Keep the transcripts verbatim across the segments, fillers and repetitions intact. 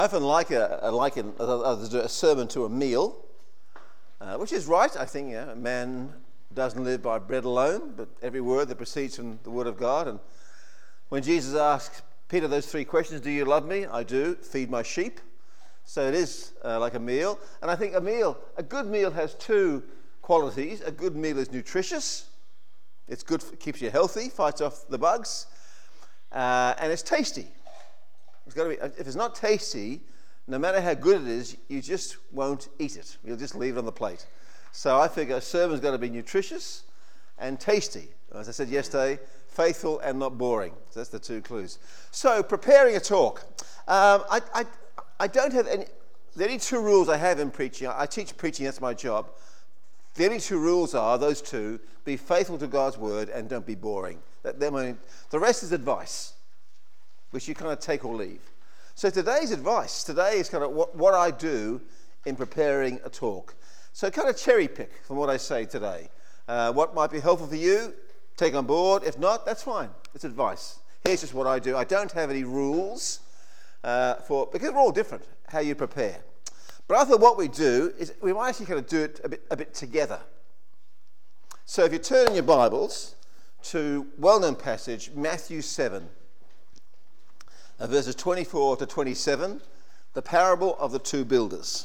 I often like a, a liken others do a sermon to a meal, uh, which is right. I think yeah, a man doesn't live by bread alone, but every word that proceeds from the word of God. And when Jesus asked Peter those three questions, do you love me? I do. Feed my sheep. So it is uh, like a meal. And I think a meal, a good meal has two qualities. A good meal is nutritious. It's good, for, keeps you healthy, fights off the bugs, uh, and it's tasty. It's got to be. If it's not tasty, no matter how good it is, you just won't eat it. You'll just leave it on the plate. So I figure a sermon's got to be nutritious and tasty. As I said yesterday, faithful and not boring. So that's the two clues. So preparing a talk. Um, I, I, I don't have any. The only two rules I have in preaching. I teach preaching. That's my job. The only two rules are those two: be faithful to God's word and don't be boring. That, my, the rest is advice, which you kind of take or leave. So today's advice, today is kind of what, what I do in preparing a talk. So kind of cherry pick from what I say today. Uh, what might be helpful for you, take on board. If not, that's fine. It's advice. Here's just what I do. I don't have any rules uh, for, because we're all different, how you prepare. But I thought what we do is we might actually kind of do it a bit, a bit together. So if you turn in your Bibles to well-known passage, Matthew seven. Uh, verses twenty-four to twenty-seven, the parable of the two builders.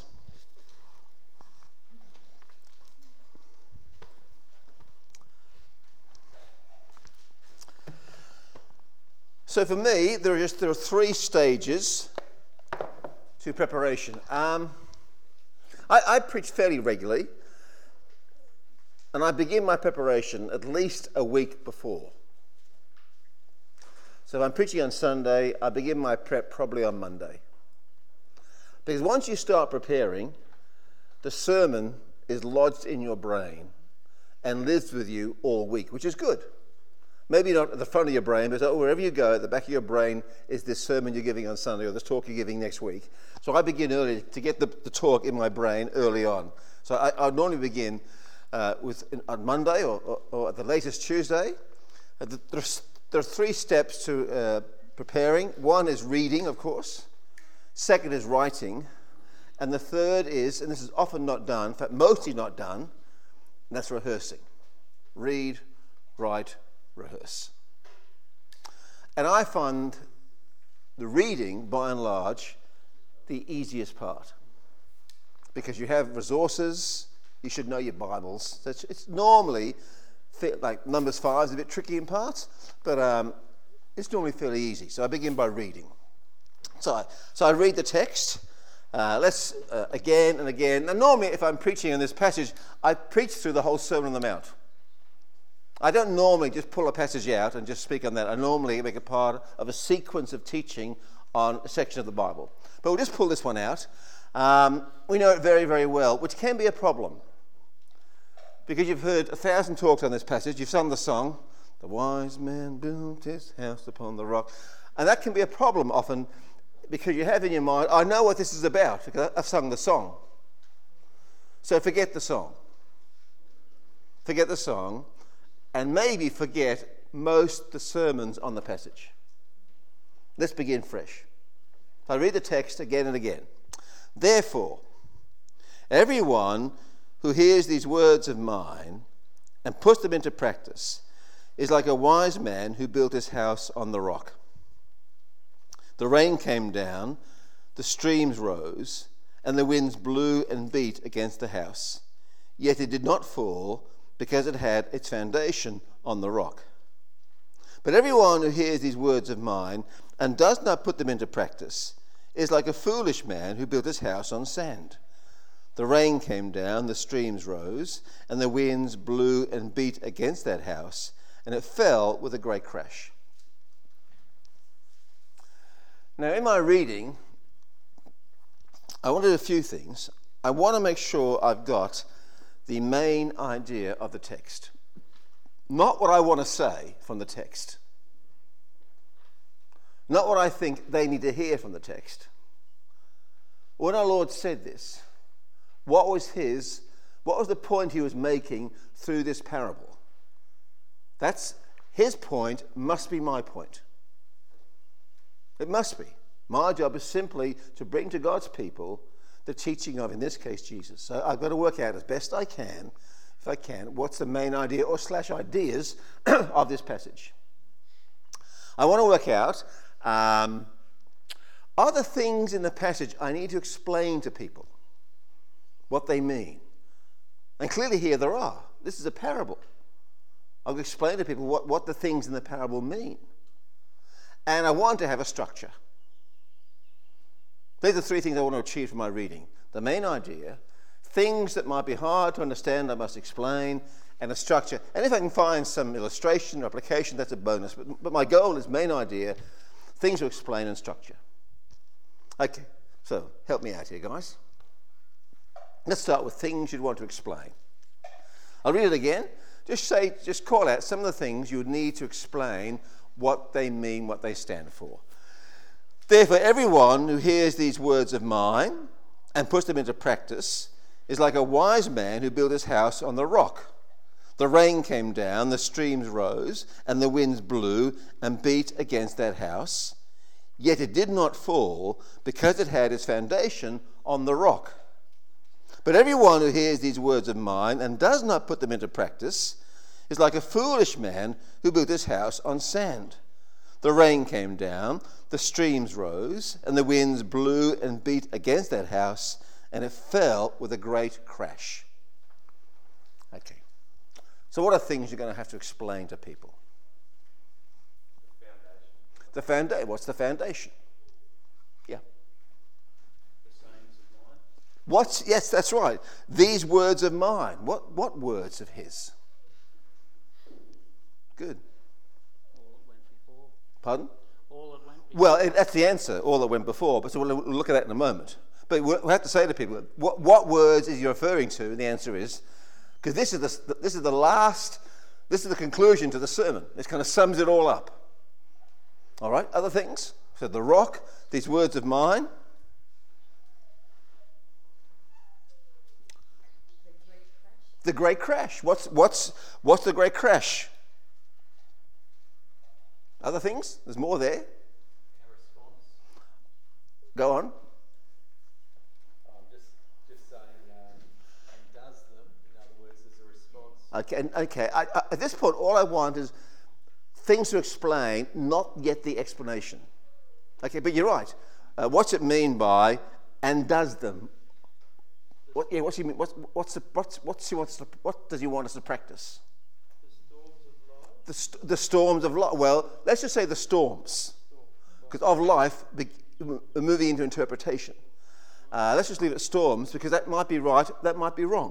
So for me, there are just there are three stages to preparation. Um, I, I preach fairly regularly, and I begin my preparation at least a week before. So if I'm preaching on Sunday, I begin my prep probably on Monday. Because once you start preparing, the sermon is lodged in your brain and lives with you all week, which is good. Maybe not at the front of your brain, but wherever you go, at the back of your brain is this sermon you're giving on Sunday or this talk you're giving next week. So I begin early to get the, the talk in my brain early on. So I, I normally begin uh, with on Monday or, or, or at the latest Tuesday. Uh, the, the, There are three steps to uh, preparing. One is reading, of course. Second is writing. And the third is, and this is often not done, in fact, mostly not done, and that's rehearsing. Read, write, rehearse. And I find the reading, by and large, the easiest part. Because you have resources, you should know your Bibles. So it's, it's normally... like Numbers five is a bit tricky in parts, but um, it's normally fairly easy. So I begin by reading. So I, so I read the text. Uh, let's uh, again and again. And normally, if I'm preaching in this passage, I preach through the whole Sermon on the Mount. I don't normally just pull a passage out and just speak on that. I normally make it part of a sequence of teaching on a section of the Bible. But we'll just pull this one out. Um, we know it very, very well, which can be a problem. Because you've heard a thousand talks on this passage, you've sung the song, the wise man built his house upon the rock. And that can be a problem often because you have in your mind, I know what this is about because I've sung the song. So forget the song. Forget the song and maybe forget most the sermons on the passage. Let's begin fresh. I read the text again and again. Therefore, everyone who hears these words of mine and puts them into practice is like a wise man who built his house on the rock. The rain came down, the streams rose, and the winds blew and beat against the house. Yet it did not fall because it had its foundation on the rock. But everyone who hears these words of mine and does not put them into practice is like a foolish man who built his house on sand. The rain came down, the streams rose, and the winds blew and beat against that house, and it fell with a great crash. Now, in my reading, I want to do a few things. I want to make sure I've got the main idea of the text. Not what I want to say from the text. Not what I think they need to hear from the text. When our Lord said this, What was his, what was the point he was making through this parable? That's his point must be my point. It must be. My job is simply to bring to God's people the teaching of, in this case, Jesus. So I've got to work out as best I can, if I can, what's the main idea or slash ideas of this passage. I want to work out, um, are the things in the passage I need to explain to people what they mean? And clearly here there are. This is a parable. I'll explain to people what, what the things in the parable mean. And I want to have a structure. These are the three things I want to achieve from my reading. The main idea, things that might be hard to understand I must explain, and a structure. And if I can find some illustration or application, that's a bonus. But, but my goal is main idea, things to explain, and structure. Okay, so help me out here, guys. Let's start with things you'd want to explain. I'll read it again. Just say, just call out some of the things you would need to explain what they mean, what they stand for. Therefore, everyone who hears these words of mine and puts them into practice is like a wise man who built his house on the rock. The rain came down, the streams rose, and the winds blew and beat against that house. Yet it did not fall because it had its foundation on the rock. But everyone who hears these words of mine and does not put them into practice is like a foolish man who built his house on sand. The rain came down, the streams rose, and the winds blew and beat against that house, and it fell with a great crash. Okay. So what are things you're going to have to explain to people? The foundation. The founda- What's the foundation? Yeah. The sayings of mine. What's, yes, that's right. These words of mine. What, what words of his? Good. All that went before. Pardon? All that went before. Well, it, that's the answer, all that went before. But so we'll, we'll look at that in a moment. But we'll have to say to people, what, what words is he referring to? And the answer is, because this is the this is the last, this is the conclusion to the sermon. This kind of sums it all up. All right, other things. So the rock, these words of mine. The great crash. What's what's what's the great crash? Other things? There's more there. Our response. Go on. Um, just, just saying, um, and does them, in other words, as a response. Okay, and- okay. I, I, at this point, all I want is things to explain, not yet the explanation. Okay, but you're right. Uh, what's it mean by and does them? What? Yeah. What's he mean? What's what's the what's what's he wants to, what does he want us to practice? The storms of life. The st- the storms of life. Well, let's just say the storms, because of life, be- we're moving into interpretation. Uh, let's just leave it storms, because that might be right, that might be wrong.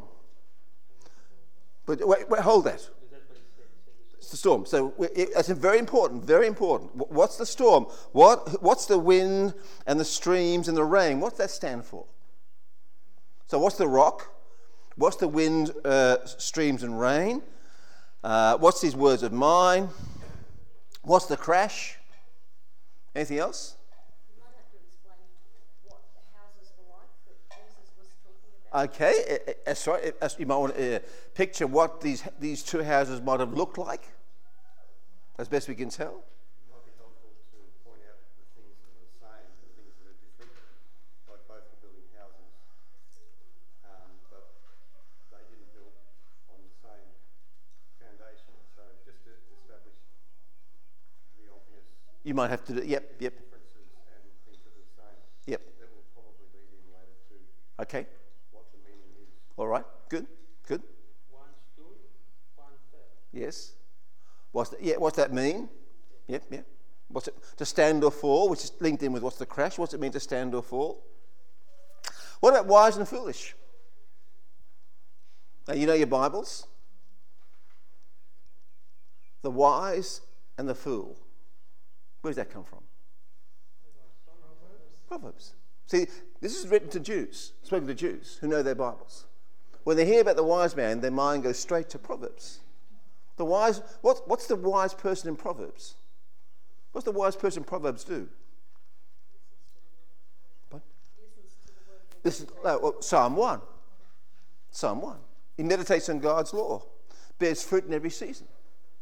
But wait, wait hold that. Is that what he said? He said It's the storm. So we- it, it's very important, very important. Wh- What's the storm? What What's the wind and the streams and the rain? What's that stand for? So what's the rock? What's the wind, uh, streams and rain? Uh, what's these words of mine? What's the crash? Anything else? You might have to explain what the houses were like that Jesus was talking about. Okay, uh, uh, sorry, uh, you might want to uh, picture what these these two houses might have looked like, as best we can tell. It might be helpful to point out the things that are the same, the things that are different. Like both were building houses, um, but they didn't build on the same foundation. So just to establish the obvious You might have to do, yep, yep, differences and things that are the same, yep. that will probably lead in later to Okay, what the meaning is. all right, good, good. one stood, one fell. Yes. What's that, yeah, what's that mean? Yep, yep. What's it, to stand or fall, which is linked in with what's the crash? What's it mean to stand or fall? What about wise and foolish? Now, you know your Bibles? The wise and the fool. Where does that come from? Proverbs. See, this is written to Jews, spoken to Jews who know their Bibles. When they hear about the wise man, their mind goes straight to Proverbs. The wise, what, what's the wise person in Proverbs? What's the wise person in Proverbs do? What? This is uh, well, Psalm one. Psalm one. He meditates on God's law, bears fruit in every season.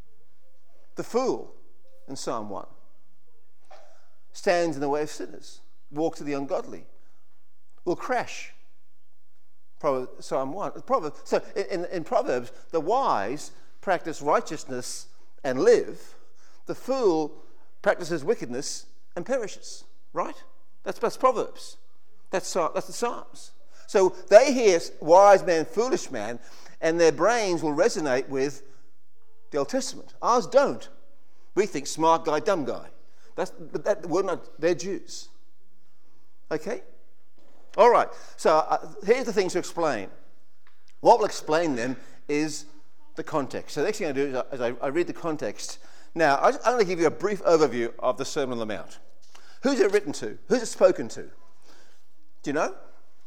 The fool in Psalm one stands in the way of sinners. walks of the ungodly will crash. Proverbs, Psalm one. Proverbs, so in, in Proverbs, the wise practice righteousness and live. The fool practices wickedness and perishes. Right? That's, that's Proverbs. That's, that's the Psalms. So they hear wise man, foolish man, and their brains will resonate with the Old Testament. Ours don't. We think smart guy, dumb guy. That's, but that, we're not, they're Jews. Okay? All right. So uh, here's the things to explain. What will explain them is the context. So the next thing I do is I, is I, I read the context. Now, I, I'm going to give you a brief overview of the Sermon on the Mount. Who's it written to? Who's it spoken to? Do you know?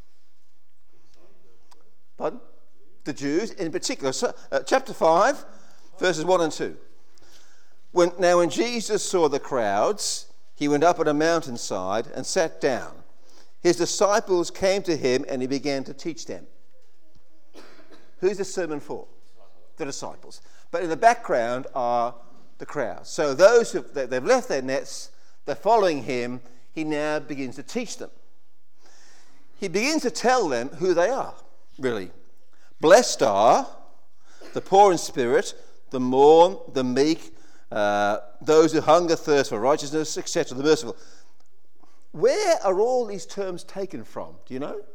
Pardon? The Jews in particular. So, uh, chapter five, verses one and two. When, now when Jesus saw the crowds, he went up on a mountainside and sat down. His disciples came to him and he began to teach them. Who's this sermon for? The disciples. But in the background are the crowds. So those who they've left their nets, they're following him. He now begins to teach them. He begins to tell them who they are, really. Blessed are the poor in spirit, the mourn, the meek, uh, those who hunger, thirst for righteousness, et cetera, the merciful. Where are all these terms taken from? Do you know?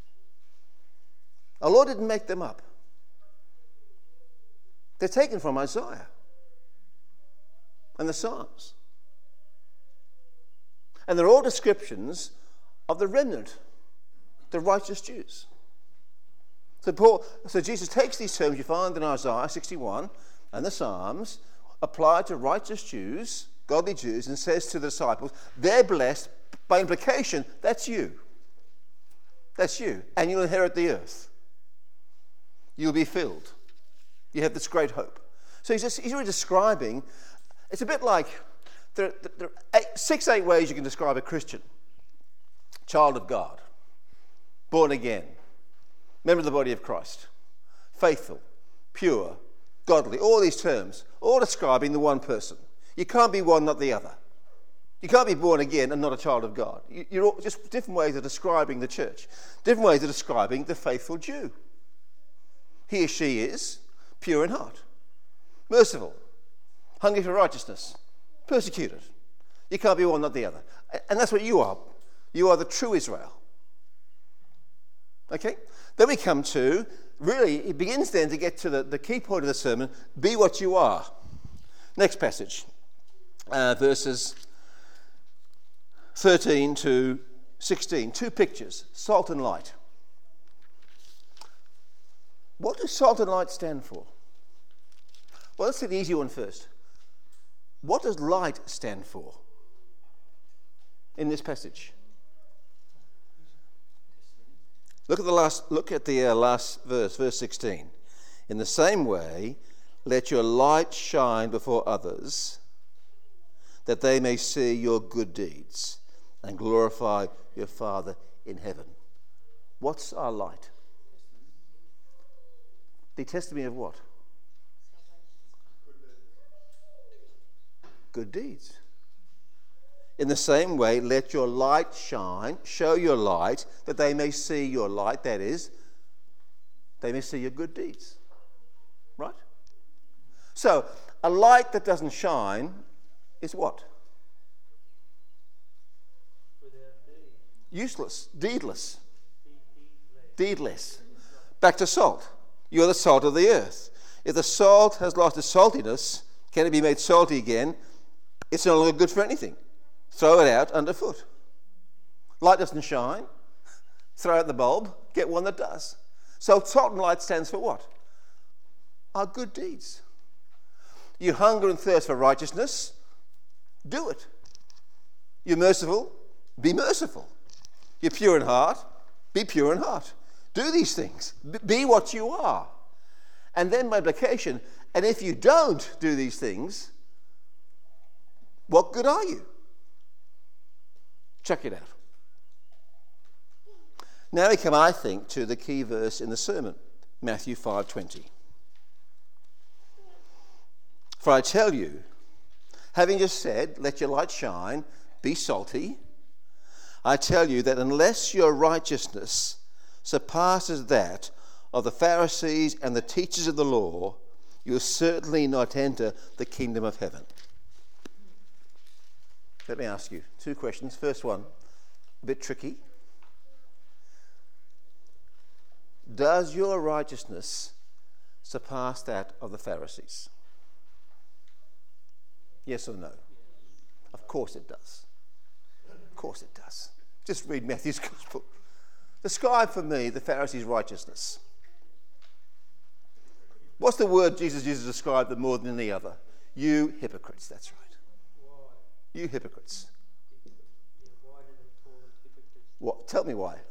Our Lord didn't make them up. They're taken from Isaiah and the Psalms. And they're all descriptions of the remnant, the righteous Jews. So, Paul, so Jesus takes these terms you find in Isaiah sixty-one and the Psalms, applied to righteous Jews, godly Jews, and says to the disciples, they're blessed. By implication, that's you. That's you. And you'll inherit the earth. You'll be filled. You have this great hope. So he's, just, he's really describing, it's a bit like, there, there are eight, six, eight ways you can describe a Christian. Child of God. Born again. Member of the body of Christ. Faithful. Pure. Godly. All these terms. All describing the one person. You can't be one, not the other. You can't be born again and not a child of God. You're all, just different ways of describing the church. Different ways of describing the faithful Jew. He or she is pure in heart. Merciful. Hungry for righteousness. Persecuted. You can't be one, not the other. And that's what you are. You are the true Israel. Okay? Then we come to, really, it begins then to get to the, the key point of the sermon, be what you are. Next passage. Uh, verses thirteen to sixteen. Two pictures, salt and light. What does salt and light stand for? Well, let's see the easy one first. What does light stand for in this passage? Look at the last. Look at the uh, last verse, verse sixteen. In the same way, let your light shine before others, that they may see your good deeds and glorify your Father in heaven. What's our light? The testimony of what? Good deeds. In the same way, let your light shine, show your light, that they may see your light, that is, they may see your good deeds. Right? So, a light that doesn't shine is what? Useless, deedless. Deedless. Back to salt. You're the salt of the earth. If the salt has lost its saltiness, can it be made salty again? It's no longer good for anything. Throw it out underfoot. Light doesn't shine. Throw out the bulb. Get one that does. So salt and light stands for what? Our good deeds. You hunger and thirst for righteousness, do it. You're merciful, be merciful. You're pure in heart, be pure in heart. Do these things. Be what you are. And then multiplication. And if you don't do these things, what good are you? Check it out. Now we come, I think, to the key verse in the sermon, Matthew five twenty. For I tell you, having just said, let your light shine, be salty, I tell you that unless your righteousness surpasses that of the Pharisees and the teachers of the law, you will certainly not enter the kingdom of heaven. Let me ask you two questions. First one, a bit tricky. Does your righteousness surpass that of the Pharisees? Yes or no? Of course it does. Of course it does. Just read Matthew's Gospel. Describe for me the Pharisees' righteousness. What's the word Jesus uses to describe them more than any other? You hypocrites, that's right. You hypocrites. Why did they call them hypocrites? What? Tell me why.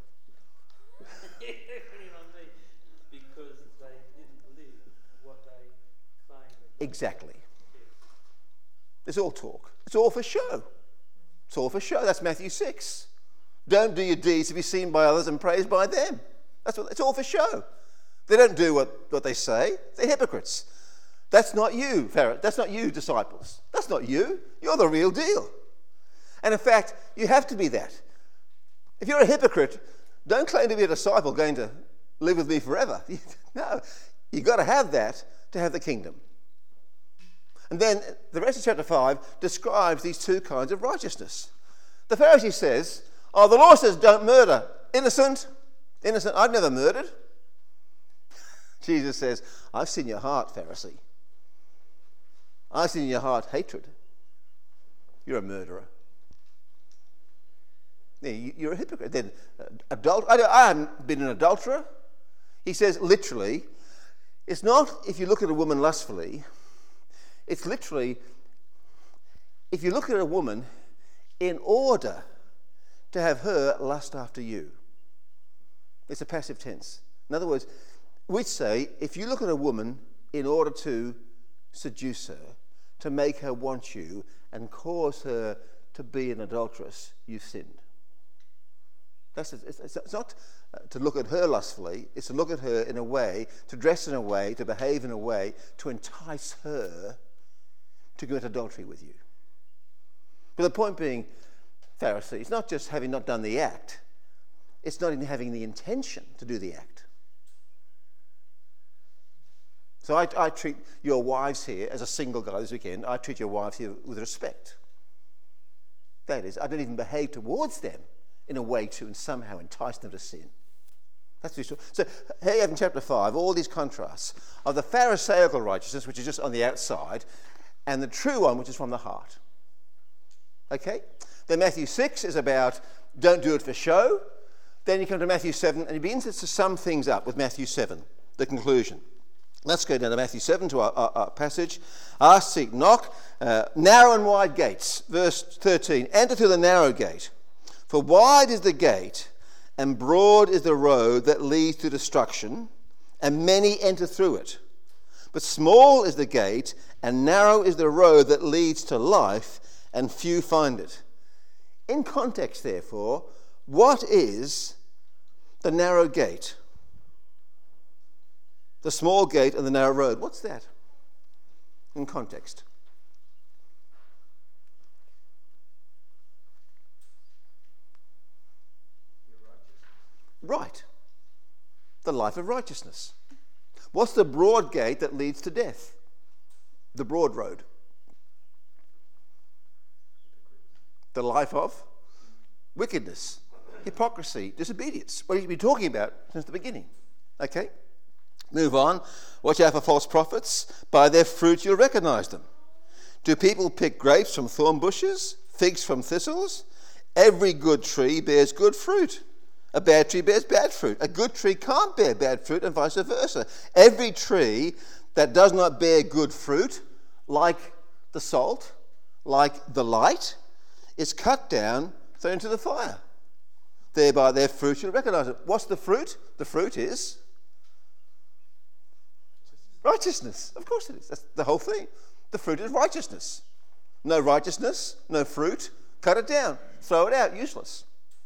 Because they didn't live what they claimed. Exactly. It's all talk. It's all for show. It's all for show. That's Matthew six. Don't do your deeds to be seen by others and praised by them. That's what. It's all for show. They don't do what, what they say. They're hypocrites. That's not you, Pharisees. That's not you, disciples. That's not you. You're the real deal. And in fact, you have to be that. If you're a hypocrite, don't claim to be a disciple going to live with me forever. No, you've got to have that to have the kingdom. And then the rest of chapter five describes these two kinds of righteousness. The Pharisee says, oh, the law says don't murder. Innocent. Innocent. I've never murdered. Jesus says, I've seen your heart, Pharisee. I've seen in your heart hatred. You're a murderer. Yeah, you're a hypocrite. Then, uh, adult. I, I haven't been an adulterer. He says literally, it's not if you look at a woman lustfully. It's literally if you look at a woman in order to have her lust after you. It's a passive tense. In other words, we'd say if you look at a woman in order to seduce her, to make her want you and cause her to be an adulteress, you've sinned. That's it's, it's not to look at her lustfully, it's to look at her in a way, to dress in a way, to behave in a way, to entice her to commit adultery with you. But the point being, Pharisee, it's not just having not done the act, it's not in having the intention to do the act. So I, I treat your wives here, as a single guy this weekend, I treat your wives here with respect. That is, I don't even behave towards them in a way to and somehow entice them to sin. That's the issue. So here you have in chapter five all these contrasts of the Pharisaical righteousness, which is just on the outside, and the true one, which is from the heart. Okay? Then Matthew six is about don't do it for show. Then you come to Matthew seven, and he begins to sum things up with Matthew seven, the conclusion. Let's go down to Matthew seven to our, our, our passage. Ask, seek, knock. Uh, narrow and wide gates. Verse thirteen. Enter through the narrow gate. For wide is the gate, and broad is the road that leads to destruction, and many enter through it. But small is the gate, and narrow is the road that leads to life, and few find it. In context, therefore, what is the narrow gate? The small gate and the narrow road. What's that? In context. Right. The life of righteousness. What's the broad gate that leads to death? The broad road. The life of wickedness, hypocrisy, disobedience. What he's been talking about since the beginning. Okay? Move on. Watch out for false prophets. By their fruit you'll recognize them. Do people pick grapes from thorn bushes, figs from thistles? Every good tree bears good fruit. A bad tree bears bad fruit. A good tree can't bear bad fruit, and vice versa. Every tree that does not bear good fruit, like the salt, like the light, is cut down, thrown into the fire. Thereby their fruit you'll recognize it. What's the fruit? The fruit is righteousness. Of course it is. That's the whole thing. The fruit is righteousness. No righteousness, no fruit. Cut it down. Throw it out. Useless.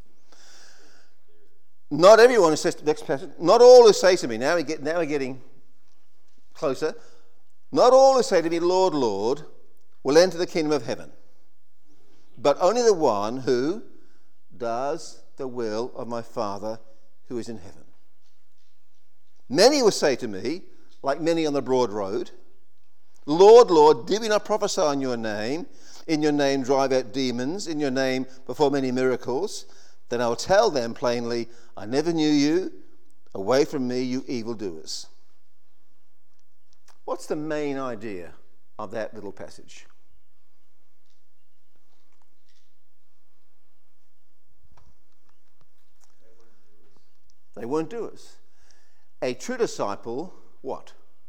Not everyone who says, next passage, not all who say to me, now, we get, now we're getting closer, not all who say to me, Lord, Lord, will enter the kingdom of heaven, but only the one who does the will of my Father who is in heaven. Many will say to me, like many on the broad road, Lord, Lord, did we not prophesy in your name? In your name drive out demons, in your name perform many miracles? Then I will tell them plainly, I never knew you. Away from me, you evildoers. What's the main idea of that little passage? They weren't doers. A true disciple, what?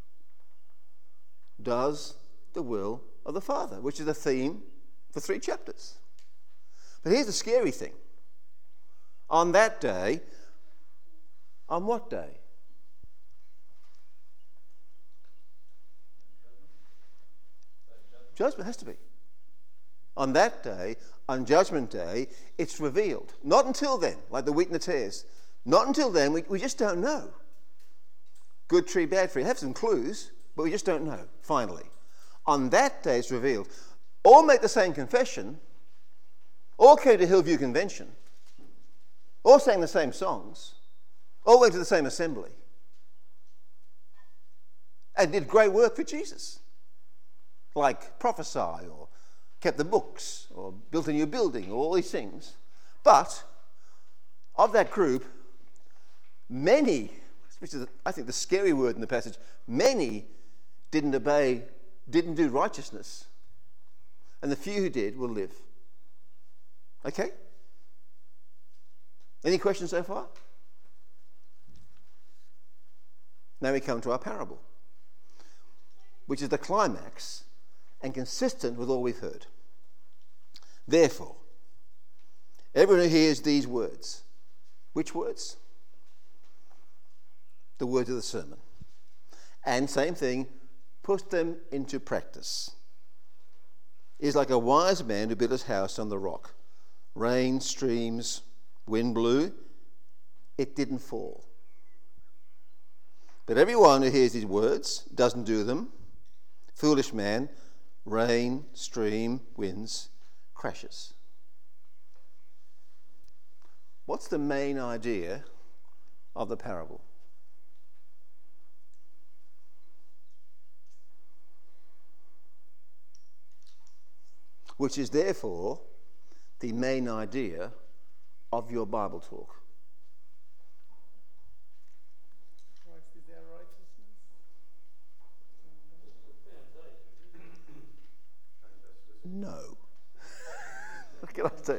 Does the will of the Father, which is the theme for three chapters. But here's the scary thing. On that day, on what day? Judgment has to be. On that day, on Judgment Day, it's revealed. Not until then, like the wheat and the tares. Not until then, we, we just don't know. Good tree, bad tree. Have some clues, but we just don't know, finally. On that day, it's revealed. All make the same confession. All came to Hillview Convention. All sang the same songs. All went to the same assembly. And did great work for Jesus. Like prophesy, or kept the books, or built a new building, or all these things. But of that group, many, which is I think the scary word in the passage, many didn't obey, didn't do righteousness. And the few who did will live. Okay? Any questions so far? Now we come to our parable, which is the climax and consistent with all we've heard. Therefore, everyone who hears these words, which words? The words of the sermon. And same thing, put them into practice. Is like a wise man who built his house on the rock. Rain, streams, wind blew, it didn't fall. But everyone who hears these words doesn't do them. Foolish man, rain, stream, winds, crashes. What's the main idea of the parable? Which is therefore the main idea of your Bible talk. Christ is our righteousness. No. What can I say?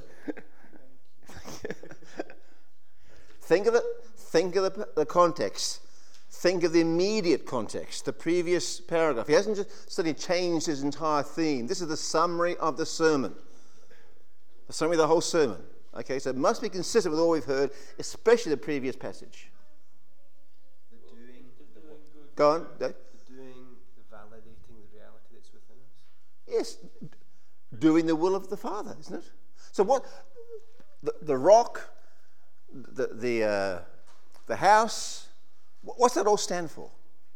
Think of the think of the, the context. Think of the immediate context, the previous paragraph. He hasn't just suddenly changed his entire theme. This is the summary of the sermon. The summary of the whole sermon. Okay, so it must be consistent with all we've heard, especially the previous passage. The doing, the what? Go on. The doing, the validating the reality that's within us. Yes, doing the will of the Father, isn't it? So what? The, the rock, the the uh, the house. What's that all stand for?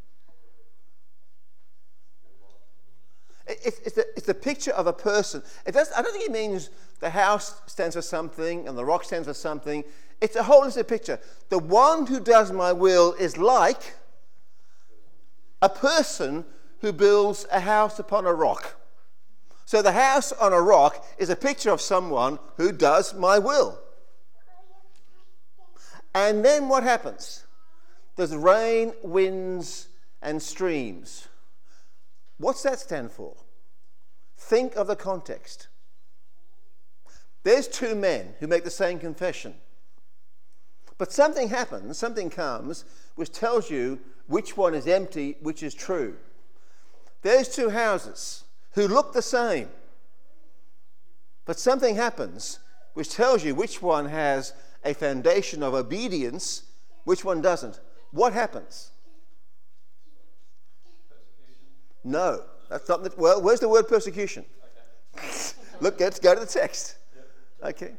It, it, it's, the, it's the picture of a person. It does, I don't think it means the house stands for something and the rock stands for something. It's a holistic picture. The one who does my will is like a person who builds a house upon a rock. So the house on a rock is a picture of someone who does my will. And then what happens? There's rain, winds, and streams. What's that stand for? Think of the context. There's two men who make the same confession. But something happens, something comes, which tells you which one is empty, which is true. There's two houses who look the same. But something happens which tells you which one has a foundation of obedience, which one doesn't. What happens? No, that's not the, well, where's the word persecution? Okay. Look, let's go to the text. Yep. Okay.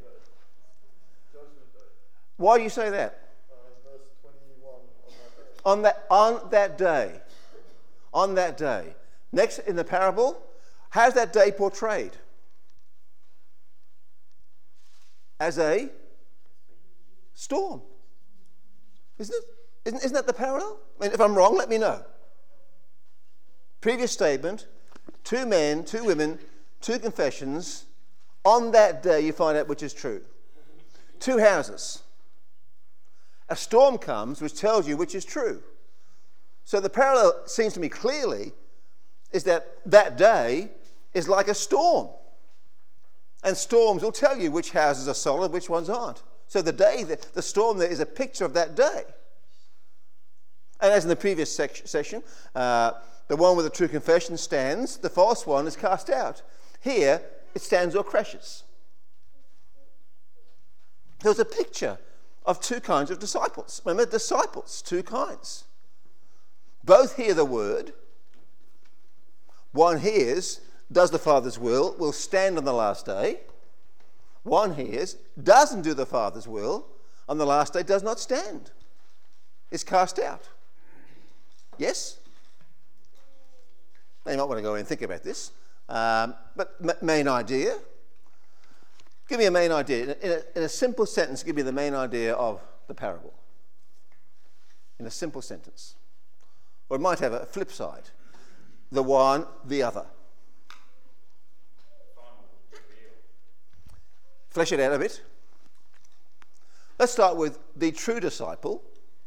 Why do you say that? Uh, verse twenty-one on that on that day. On that day. Next in the parable, how's that day portrayed? As a storm. Isn't it? Isn't, isn't that the parallel? I mean, if I'm wrong, let me know. Previous statement, two men, two women, two confessions. On that day, you find out which is true. Two houses. A storm comes which tells you which is true. So the parallel seems to me clearly is that that day is like a storm. And storms will tell you which houses are solid, which ones aren't. So the day, the, the storm there is a picture of that day. And as in the previous sec- session, uh, the one with the true confession stands, the false one is cast out. Here, it stands or crashes. There's a picture of two kinds of disciples. Remember, disciples, two kinds. Both hear the word. One hears, does the Father's will, will stand on the last day. One hears, doesn't do the Father's will, on the last day does not stand, is cast out. Yes? Now you might want to go and think about this. Um, but m- main idea. Give me a main idea. In a, in a simple sentence, give me the main idea of the parable. In a simple sentence. Or it might have a flip side. The one, the other. Flesh it out a bit. Let's start with the true disciple.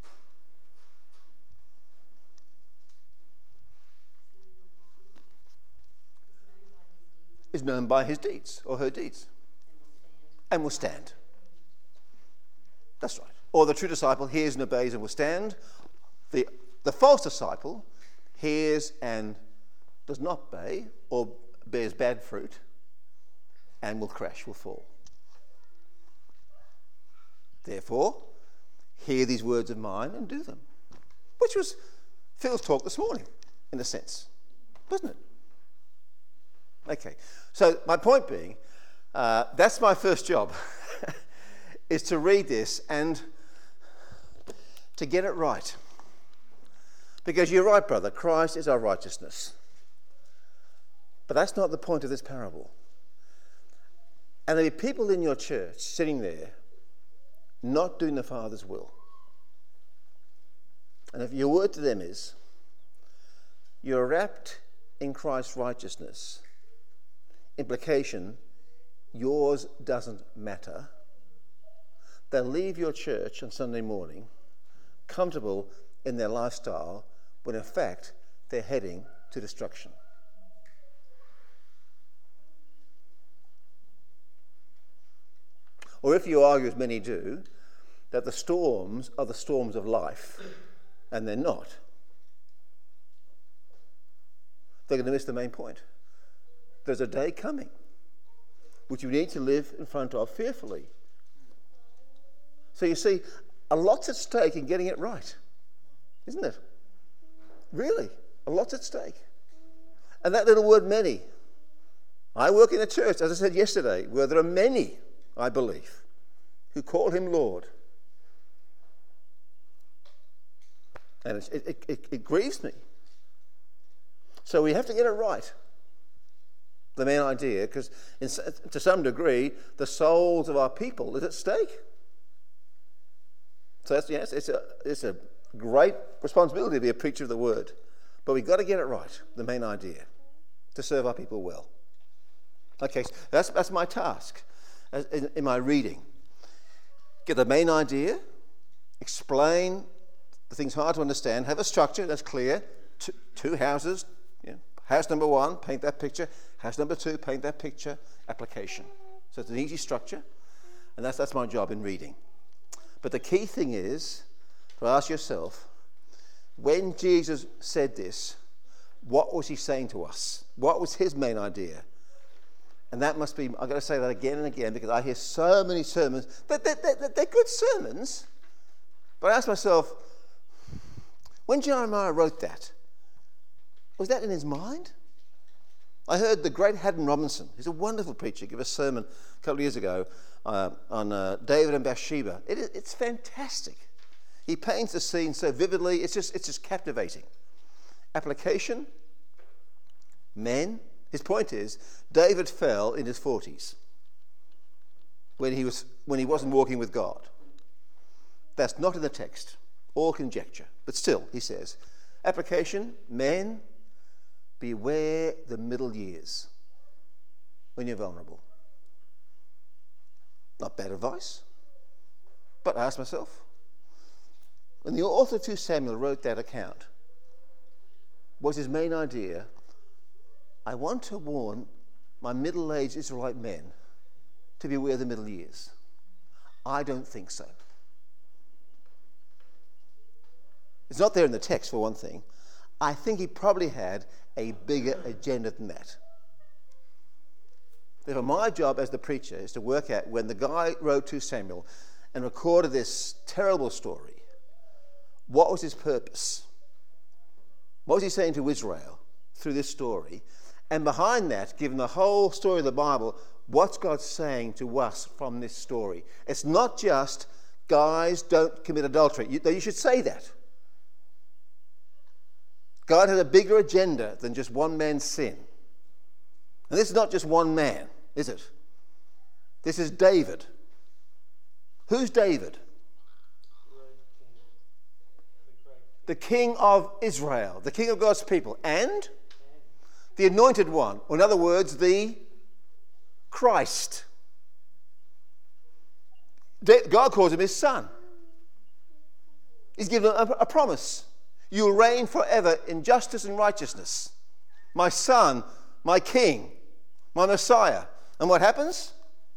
Is known by his deeds or her deeds. And will stand. That's right. Or the true disciple hears and obeys and will stand. The, the false disciple hears and does not obey or bears bad fruit and will crash, will fall. Therefore, hear these words of mine and do them. Which was Phil's talk this morning, in a sense. Wasn't it? Okay. So my point being, uh, that's my first job, is to read this and to get it right. Because you're right, brother, Christ is our righteousness. But that's not the point of this parable. And there'll be people in your church sitting there not doing the Father's will. And if your word to them is, you're wrapped in Christ's righteousness, implication, yours doesn't matter, they'll leave your church on Sunday morning comfortable in their lifestyle when in fact they're heading to destruction. Or if you argue, as many do, that the storms are the storms of life, and they're not, they're going to miss the main point. There's a day coming which you need to live in front of fearfully. So you see, a lot's at stake in getting it right, isn't it? Really, a lot's at stake. And that little word many. I work in a church, as I said yesterday, where there are many, I believe, who call him Lord. And it, it, it, it grieves me. So we have to get it right. The main idea, because to some degree, the souls of our people is at stake. So that's, yes, it's a, it's a great responsibility to be a preacher of the word. But we've got to get it right, the main idea, to serve our people well. Okay, so that's, that's my task in, in my reading. Get the main idea, explain the things hard to understand, have a structure that's clear, two, two houses, you know, house number one, paint that picture, house number two, paint that picture, application. So it's an easy structure, and that's, that's my job in reading. But the key thing is to ask yourself, when Jesus said this, what was he saying to us? What was his main idea? And that must be, I've got to say that again and again, because I hear so many sermons. They're, they're, they're, they're good sermons. But I ask myself, when Jeremiah wrote that, was that in his mind? I heard the great Haddon Robinson, who's a wonderful preacher, give a sermon a couple of years ago uh, on uh, David and Bathsheba. It is, it's fantastic. He paints the scene so vividly, it's just, it's just captivating. Application, men. His point is, David fell in his forties when he was when he wasn't walking with God. That's not in the text. All conjecture. But still, he says, application, men, beware the middle years when you're vulnerable. Not bad advice. But I ask myself, when the author of Second Samuel wrote that account, was his main idea, I want to warn my middle-aged Israelite men to beware the middle years? I don't think so. It's not there in the text, for one thing. I think he probably had a bigger agenda than that. Therefore, my job as the preacher is to work out, when the guy wrote Second Samuel and recorded this terrible story, what was his purpose? What was he saying to Israel through this story? And behind that, given the whole story of the Bible, what's God saying to us from this story? It's not just, guys, don't commit adultery. You, you should say that. God has a bigger agenda than just one man's sin. And this is not just one man, is it? This is David. Who's David? The king of Israel, the king of God's people, and the anointed one, or in other words, the Christ. God calls him his son. He's given a, a promise. You will reign forever in justice and righteousness. My son, my king, my Messiah. And what happens?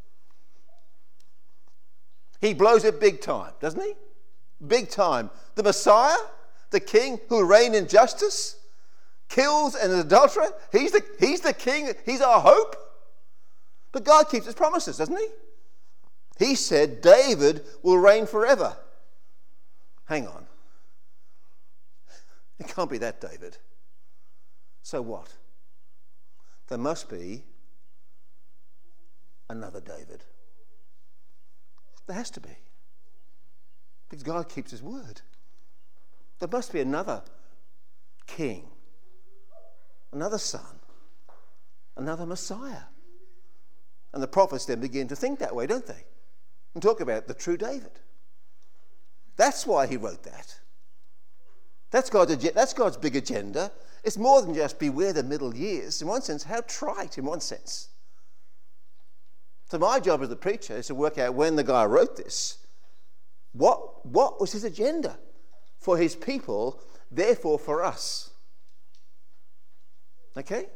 He blows it big time, doesn't he? Big time. The Messiah, the king who will reign in justice, kills an adulterer. He's the, he's the king. He's our hope. But God keeps his promises, doesn't he? He said David will reign forever. Hang on. It can't be that David. So what? There must be another David. There has to be. Because God keeps his word. There must be another king, another son, another Messiah. And the prophets then begin to think that way, don't they? And talk about the true David. That's why he wrote that. That's God's, that's God's big agenda. It's more than just beware the middle years. In one sense, how trite in one sense. So my job as the preacher is to work out, when the guy wrote this, what, what was his agenda for his people, therefore for us. Okay?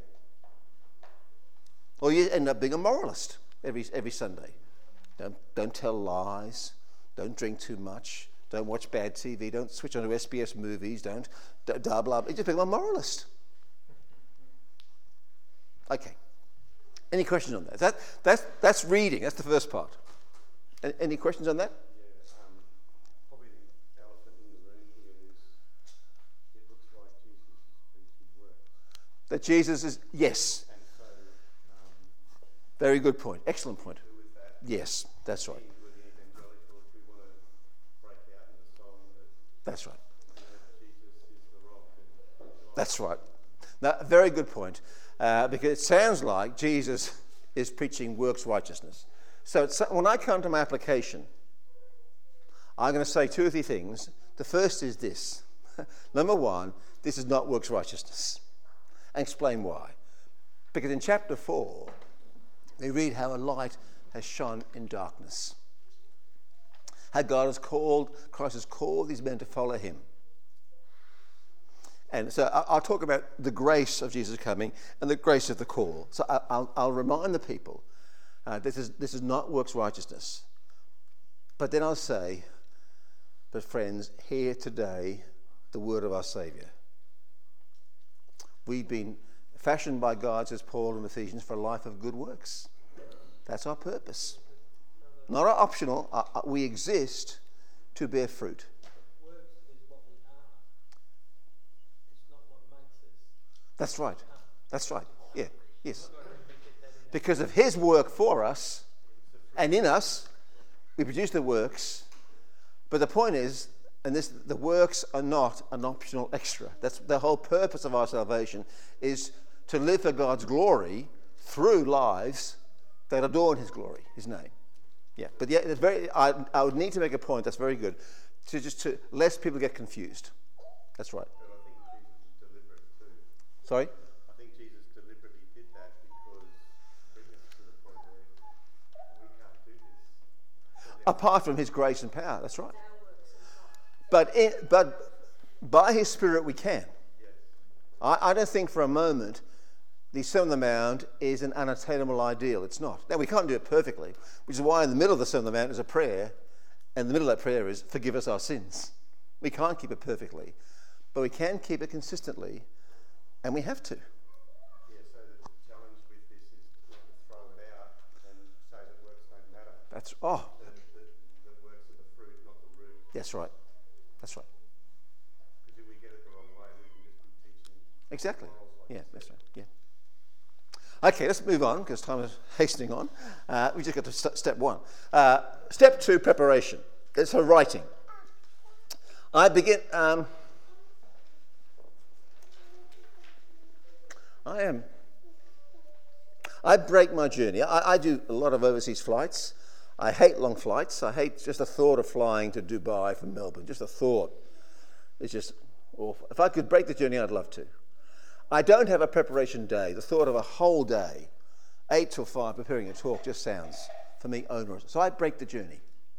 Or you end up being a moralist every, every Sunday. Don't, don't tell lies. Don't drink too much. Don't watch bad T V. Don't switch on to S B S movies. Don't blah, blah, blah. You just become a moralist. Okay. Any questions on that? that that's, that's reading. That's the first part. Any, any questions on that? Yeah, um, probably the elephant in the room here is it looks like Jesus is preaching works. That Jesus is, yes. And so, um, Very good point. Excellent point. do with that, Yes, that's right. with the evangelicals, we want to break out in the song that That's right. you know, Jesus is the rock and life. That's right. Now, very good point. Uh, because it sounds like Jesus is preaching works righteousness. So it's, when I come to my application, I'm going to say two or three things. The first is this. Number one, this is not works righteousness. And explain why. Because in chapter four, we read how a light has shone in darkness. How God has called, Christ has called these men to follow him. And so I'll talk about the grace of Jesus coming and the grace of the call. So I'll, I'll remind the people, uh, this is this is not works righteousness. But then I'll say, but friends, hear today the word of our Saviour. We've been fashioned by God, says Paul in Ephesians, for a life of good works. That's our purpose. Not our optional. Uh, uh, we exist to bear fruit. Works is what we are. It's not what makes us. That's right. That's right. Yeah. Yes. Because of his work for us and in us, we produce the works. But the point is, and this, the works are not an optional extra. That's the whole purpose of our salvation, is to live for God's glory through lives that adorn his glory, his name. Yeah. But yeah, it's very. I, I would need to make a point. That's very good. to just to less people get confused. That's right. But I think Jesus is deliberate too. Sorry? I think Jesus deliberately did that because bring us to the point where we can't do this. So Apart from his grace and power, that's right. But in, but by his Spirit we can. I, I don't think for a moment the Sermon on the Mount is an unattainable ideal. It's not. Now, we can't do it perfectly, which is why in the middle of the Sermon on the Mount is a prayer, and the middle of that prayer is, forgive us our sins. We can't keep it perfectly, but we can keep it consistently, and we have to. Yeah, so the challenge with this is not to throw it out and say that works don't matter. That's, oh, That, that, that works are the fruit, not the root. that's right. That's right. Because if we get it the wrong way, we can just be teaching. Exactly. morals like Yeah, you that's said. right. Yeah. Okay, let's move on because time is hastening on. Uh, we just got to st- step one. Uh, step two, preparation. It's her writing. I begin. Um, I am. I break my journey. I, I do a lot of overseas flights. I hate long flights. I hate just the thought of flying to Dubai from Melbourne. Just the thought is just awful. If I could break the journey, I'd love to. I don't have a preparation day. The thought of a whole day, eight till five, preparing a talk just sounds, for me, onerous. So I break the journey.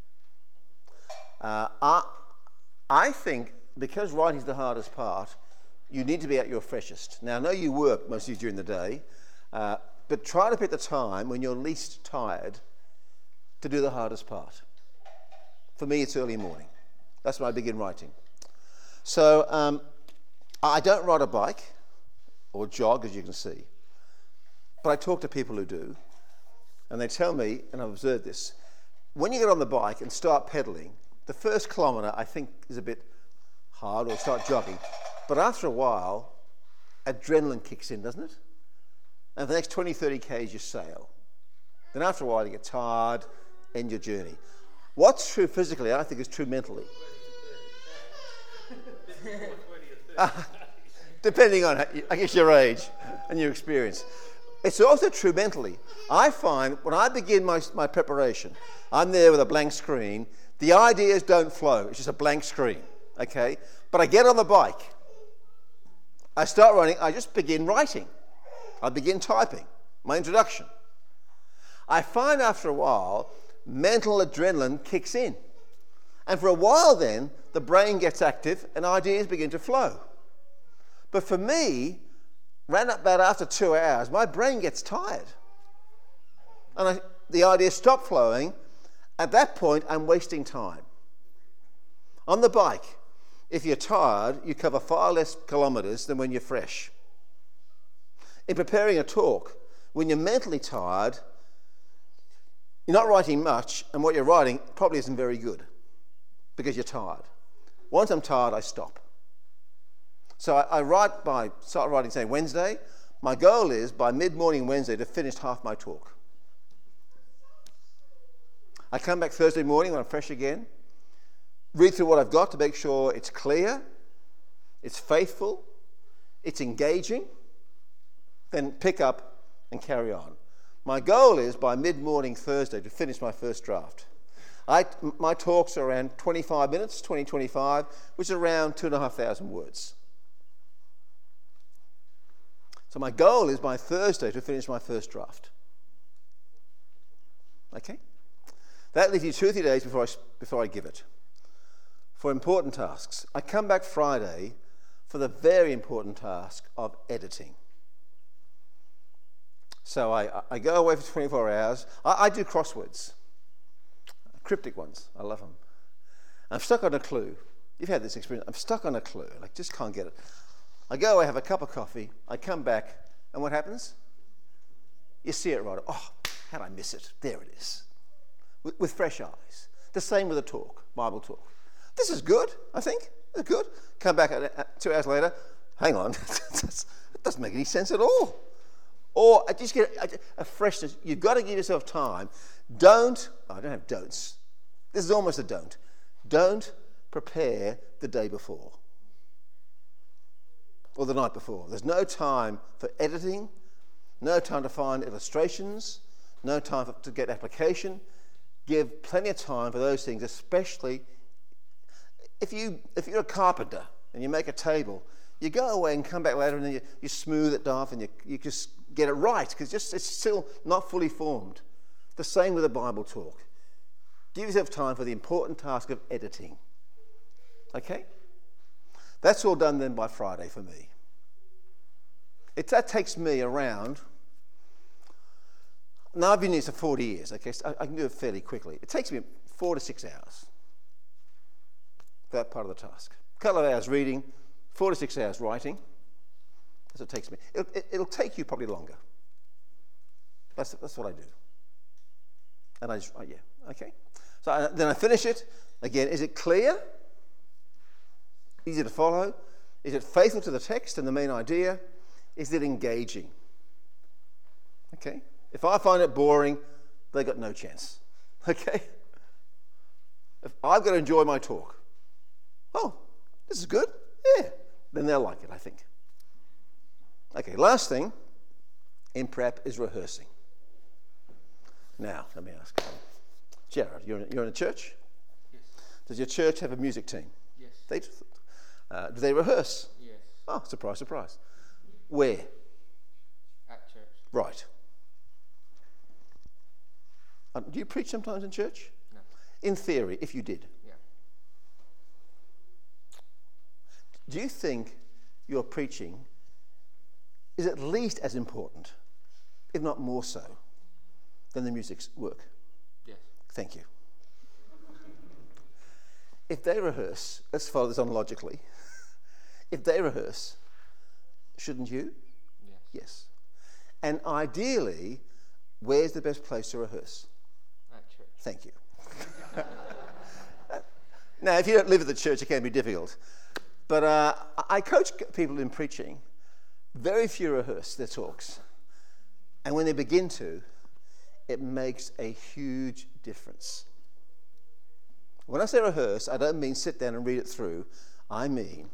Uh, I, I think because writing's the hardest part, you need to be at your freshest. Now, I know you work mostly during the day, uh, but try to pick the time when you're least tired to do the hardest part. For me, it's early morning. That's when I begin writing. So um, I don't ride a bike or jog, as you can see. But I talk to people who do, and they tell me, and I've observed this, when you get on the bike and start pedaling, the first kilometre I think is a bit hard, or start jogging, but after a while, adrenaline kicks in, doesn't it? And for the next twenty, thirty kays you sail. Then after a while you get tired, end your journey. What's true physically, I think, is true mentally. Uh, depending on, I guess, your age and your experience. It's also true mentally. I find when I begin my, my preparation, I'm there with a blank screen. The ideas don't flow. It's just a blank screen, okay? But I get on the bike. I start running. I just begin writing. I begin typing, my introduction. I find after a while, mental adrenaline kicks in. And for a while then, the brain gets active and ideas begin to flow. But for me, around about after two hours, my brain gets tired. And I, the ideas stop flowing. At that point, I'm wasting time. On the bike, if you're tired, you cover far less kilometres than when you're fresh. In preparing a talk, when you're mentally tired, you're not writing much, and what you're writing probably isn't very good because you're tired. Once I'm tired, I stop. So I, I write by, start writing, say, Wednesday. My goal is, by mid-morning Wednesday, to finish half my talk. I come back Thursday morning when I'm fresh again, read through what I've got to make sure it's clear, it's faithful, it's engaging, then pick up and carry on. My goal is, by mid-morning Thursday, to finish my first draft. I, my talks are around twenty-five minutes, twenty, twenty-five, which is around two and a half thousand words. So my goal is by Thursday to finish my first draft. Okay? That leaves you two or three days before I, before I give it. For important tasks. I come back Friday for the very important task of editing. So I, I go away for twenty-four hours. I, I do crosswords. Cryptic ones. I love them. I'm stuck on a clue. You've had this experience. I'm stuck on a clue. I just can't get it. I go away, have a cup of coffee. I come back, and what happens? You see it right. Oh, how did I miss it? There it is. With, with fresh eyes. The same with a talk, Bible talk. This is good, I think. It's good. Come back at, at two hours later. Hang on. It doesn't make any sense at all. Or I just get a, a freshness. You've got to give yourself time. Don't, oh, I don't have don'ts. This is almost a don't. Don't prepare the day before or the night before. There's no time for editing, no time to find illustrations, no time for, to get application. Give plenty of time for those things, especially if, you, if you're a carpenter and you make a table, you go away and come back later and then you, you smooth it off and you, you just get it right because just it's still not fully formed. The same with a Bible talk. Give yourself time for the important task of editing. Okay? That's all done then by Friday for me. It, that takes me around, now I've been here for forty years, okay, so I, I can do it fairly quickly. It takes me four to six hours for that part of the task. A couple of hours reading, four to six hours writing. That's what it takes me. It'll, it, it'll take you probably longer. That's, that's what I do. And I just, oh, yeah, okay. So I, then I finish it. Again, is it clear? Easy to follow? Is it faithful to the text and the main idea? Is it engaging? Okay? If I find it boring, they got no chance. Okay? If I've got to enjoy my talk. Oh, this is good? Yeah. Then they'll like it, I think. Okay, last thing in prep is rehearsing. Now, let me ask. Jared, you're in, you're in a church? Yes. Does your church have a music team? Yes. They, uh, do they rehearse? Yes. Oh, surprise, surprise. Where? At church. Right. Uh, do you preach sometimes in church? No. In theory, if you did. Yeah. Do you think your preaching is at least as important, if not more so, than the music's work? Yes. Thank you. If they rehearse, let's follow this on logically. If they rehearse, shouldn't you? Yes. Yes. And ideally, where's the best place to rehearse? At church. Thank you. Now, if you don't live at the church, it can be difficult. But uh, I coach people in preaching. Very few rehearse their talks. And when they begin to, it makes a huge difference. When I say rehearse, I don't mean sit down and read it through. I mean,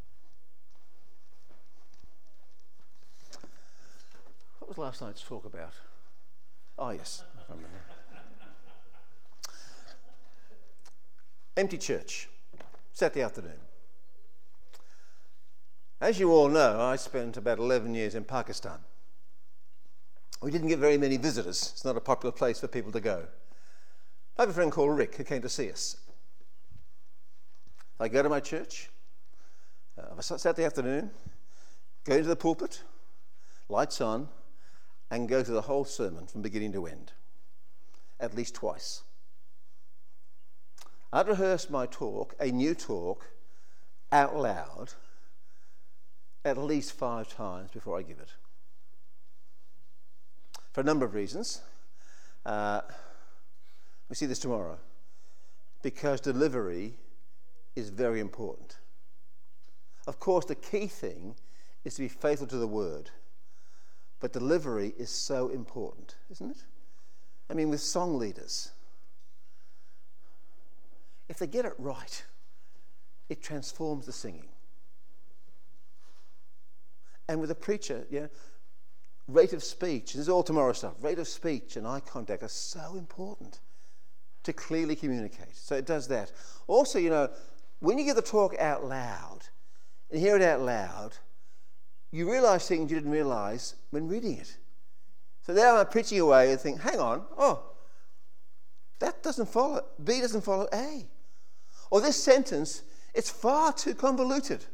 what was last night's talk about? Oh, yes. I remember. Empty church, Saturday afternoon. As you all know, I spent about eleven years in Pakistan. We didn't get very many visitors. It's not a popular place for people to go. I have a friend called Rick who came to see us. I go to my church, uh, on a Saturday afternoon, go into the pulpit, lights on, and go through the whole sermon from beginning to end, at least twice. I'd rehearse my talk, a new talk, out loud, at least five times before I give it. For a number of reasons. Uh, we see this tomorrow. Because delivery is very important. Of course, the key thing is to be faithful to the word. But delivery is so important, isn't it? I mean, with song leaders, if they get it right, it transforms the singing. And with a preacher, yeah, rate of speech, this is all tomorrow stuff, rate of speech and eye contact are so important to clearly communicate. So it does that. Also, you know, when you give the talk out loud, and hear it out loud, you realise things you didn't realise when reading it. So there I'm preaching away and think, hang on, oh, that doesn't follow, B doesn't follow A. Or this sentence, it's far too convoluted.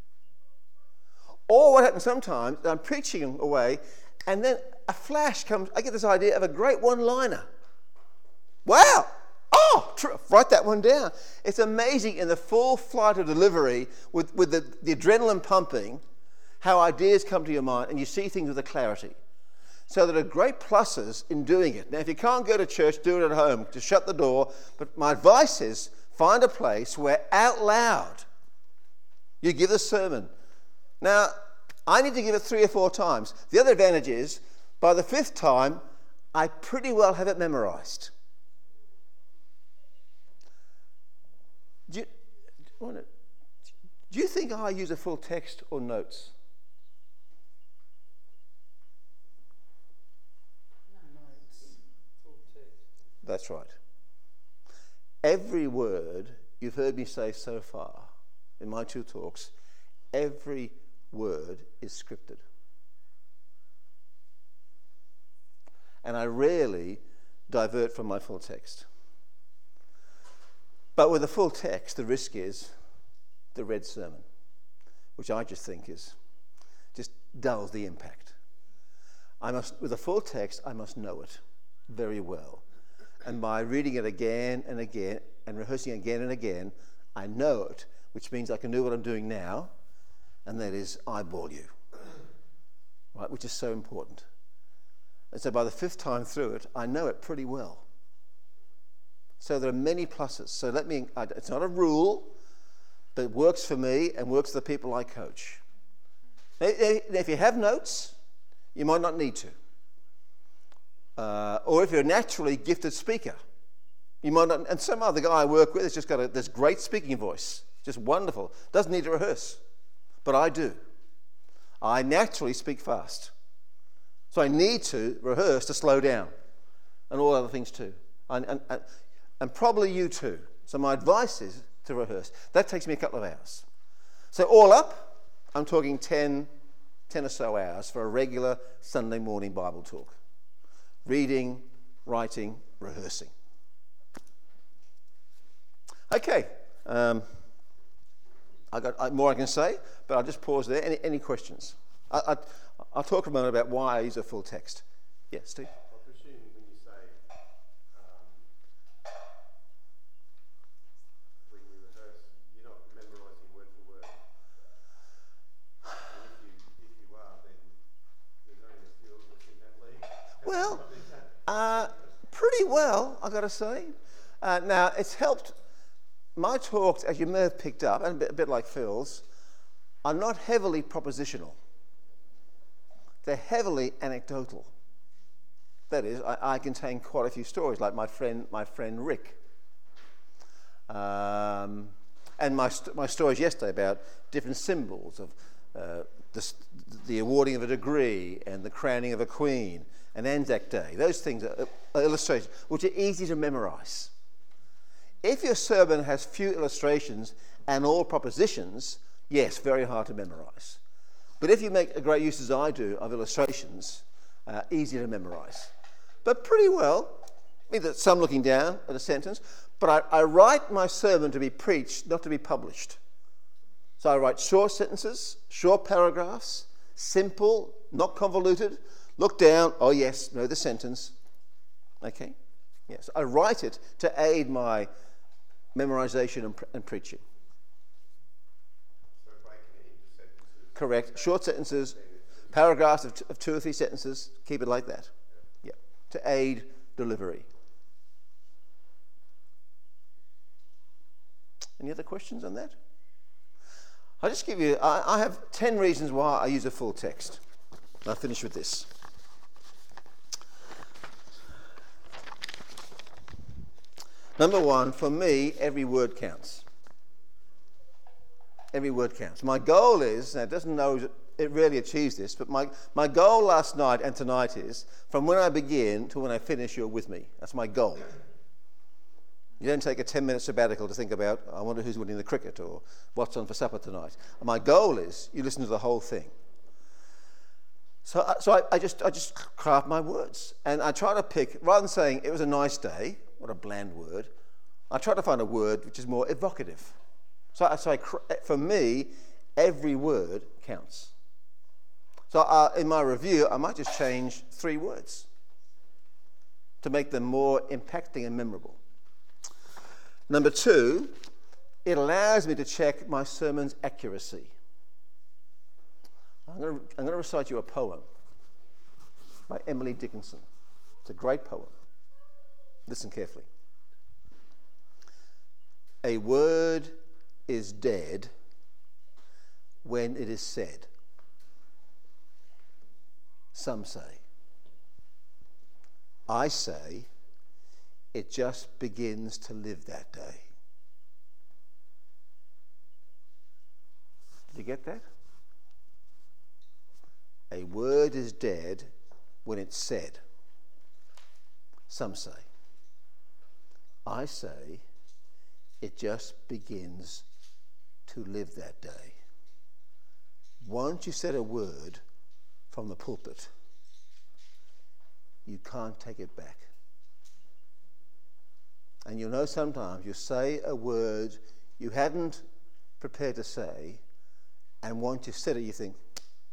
Or what happens sometimes, I'm preaching away, and then a flash comes, I get this idea of a great one-liner. Wow! Oh, tr- write that one down. It's amazing in the full flight of delivery, with, with the, the adrenaline pumping, how ideas come to your mind, and you see things with a clarity. So there are great pluses in doing it. Now, if you can't go to church, do it at home, to shut the door. But my advice is, find a place where out loud you give the sermon. Now, I need to give it three or four times. The other advantage is, by the fifth time, I pretty well have it memorized. Do you, do you think I use a full text or notes? Full text. That's right. Every word you've heard me say so far in my two talks, every word is scripted. And I rarely divert from my full text. But with a full text, the risk is the red sermon, which I just think is just dulls the impact. I must, with a full text, I must know it very well. And by reading it again and again and rehearsing again and again, I know it, which means I can do what I'm doing now, and that is eyeball you, right? Which is so important. And so by the fifth time through it, I know it pretty well. So there are many pluses. So let me, it's not a rule, but it works for me and works for the people I coach. Now, if you have notes, you might not need to. Uh, or if you're a naturally gifted speaker, you might not, and some other guy I work with has just got a, this great speaking voice, just wonderful, doesn't need to rehearse, but I do. I naturally speak fast. So I need to rehearse to slow down, and all other things too. And, and, and, and probably you too. So my advice is to rehearse. That takes me a couple of hours. So all up, I'm talking ten, ten or so hours for a regular Sunday morning Bible talk. Reading, writing, rehearsing. Okay. Um, I got I, more I can say, but I'll just pause there. Any, any questions? I, I, I'll talk a moment about why I use a full text. Yeah, Steve? I presume when you say, um, when you rehearse, you're not memorising word for word. And if you, if you are, then there's only a few of us in that league. Well, uh, pretty well, I've got to say. Uh, now, it's helped. My talks, as you may have picked up, and a bit, a bit like Phil's, are not heavily propositional. They're heavily anecdotal. That is, I, I contain quite a few stories, like my friend, my friend Rick, um, and my st- my stories yesterday about different symbols of uh, the, the awarding of a degree and the crowning of a queen and Anzac Day. Those things are, are illustrations which are easy to memorise. If your sermon has few illustrations and all propositions, yes, very hard to memorise. But if you make a great use, as I do, of illustrations, uh, easy to memorise. But pretty well, either some looking down at a sentence, but I, I write my sermon to be preached, not to be published. So I write short sentences, short paragraphs, simple, not convoluted. Look down, oh yes, know the sentence. Okay? Yes, I write it to aid my memorization and, pre- and preaching. So breaking it into sentences. Correct. Short sentences, paragraphs of, t- of two or three sentences. Keep it like that. Yeah. To aid delivery. Any other questions on that? I'll just give you, I, I have ten reasons why I use a full text. I'll finish with this. Number one, for me, every word counts. Every word counts. My goal is, and it doesn't know it really achieves this, but my, my goal last night and tonight is, from when I begin to when I finish, you're with me. That's my goal. You don't take a ten-minute sabbatical to think about, I wonder who's winning the cricket or what's on for supper tonight. My goal is, you listen to the whole thing. So, so I, I just I just craft my words. And I try to pick, rather than saying, it was a nice day, what a bland word, I try to find a word which is more evocative. So, I, so I, for me, every word counts. So uh, in my review, I might just change three words to make them more impacting and memorable. Number two, it allows me to check my sermon's accuracy. I'm going to, I'm going to recite you a poem by Emily Dickinson. It's a great poem. Listen carefully. A word is dead when it is said. Some say. I say it just begins to live that day. Did you get that? A word is dead when it's said. Some say. I say it just begins to live that day. Once you said a word from the pulpit, you can't take it back. And you'll know sometimes you say a word you hadn't prepared to say, and once you've said it, you think,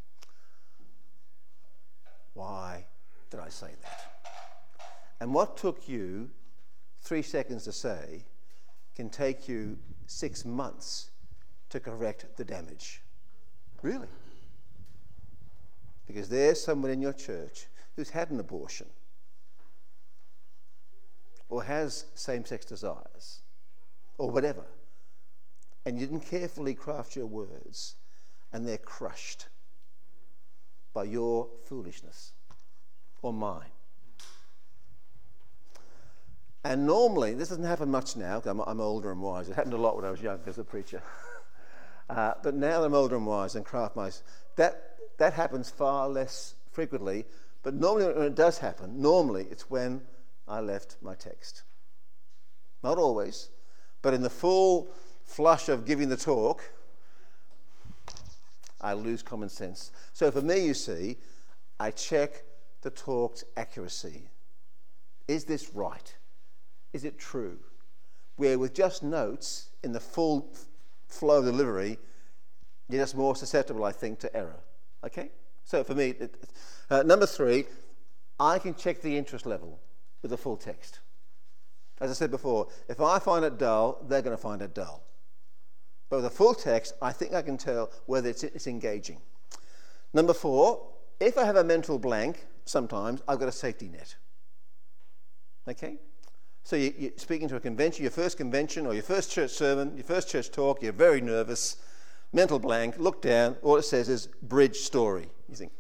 why did I say that? And what took you three seconds to say can take you six months to correct the damage. Really. Because there's someone in your church who's had an abortion or has same-sex desires or whatever, and you didn't carefully craft your words, and they're crushed by your foolishness or mine. And normally, this doesn't happen much now, because I'm, I'm older and wise. It happened a lot when I was young as a preacher. uh, but now that I'm older and wise and craft my... That, that happens far less frequently, but normally when it does happen, normally it's when I left my text. Not always, but in the full flush of giving the talk, I lose common sense. So for me, you see, I check the talk's accuracy. Is this right? Is it true? Where with just notes in the full f- flow of delivery, you're just more susceptible, I think, to error. Okay? So for me, it, uh, number three, I can check the interest level with the full text. As I said before, if I find it dull, they're going to find it dull. But with a full text, I think I can tell whether it's, it's engaging. Number four, if I have a mental blank, sometimes I've got a safety net. Okay? So you, you're speaking to a convention, your first convention or your first church sermon, your first church talk, you're very nervous, mental blank, look down, all it says is bridge story. You think,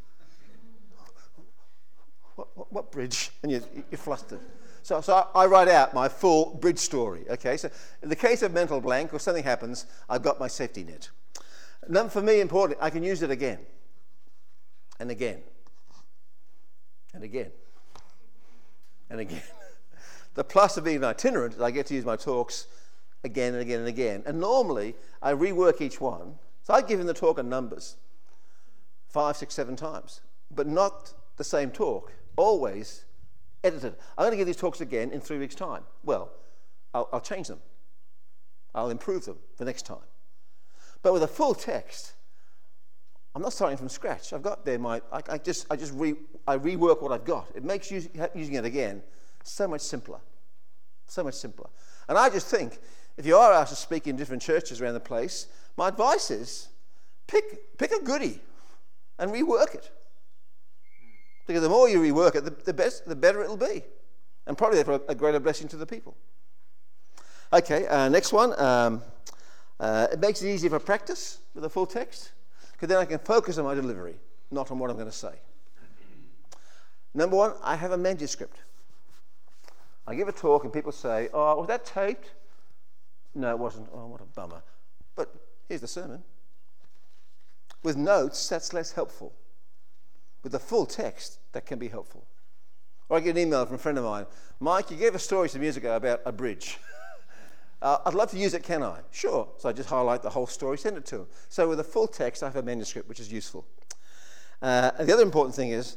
what, what, what bridge? And you're, you're flustered. So, so I, I write out my full bridge story. Okay, so in the case of mental blank or something happens, I've got my safety net. Number for me important, I can use it again and again and again and again. The plus of being an itinerant is I get to use my talks again and again and again. And normally, I rework each one. So I give him the talk in numbers, five, six, seven times, but not the same talk, always edited. I'm going to give these talks again in three weeks' time. Well, I'll, I'll change them. I'll improve them the next time. But with a full text, I'm not starting from scratch. I've got there my, I, I just, I just re, I rework what I've got. It makes use, using it again so much simpler. So much simpler. And I just think, if you are asked to speak in different churches around the place, my advice is pick, pick a goodie and rework it. Because the more you rework it, the, the, best, the better it'll be. And probably therefore a greater blessing to the people. Okay, uh, next one. Um, uh, it makes it easier for practice with a full text, because then I can focus on my delivery, not on what I'm going to say. Number one, I have a manuscript. I give a talk and people say, oh, was that taped? No, it wasn't. Oh, what a bummer. But here's the sermon. With notes, that's less helpful. With the full text, that can be helpful. Or I get an email from a friend of mine. Mike, you gave a story some years ago about a bridge. uh, I'd love to use it, can I? Sure. So I just highlight the whole story, send it to him. So with a full text, I have a manuscript, which is useful. Uh, and the other important thing is,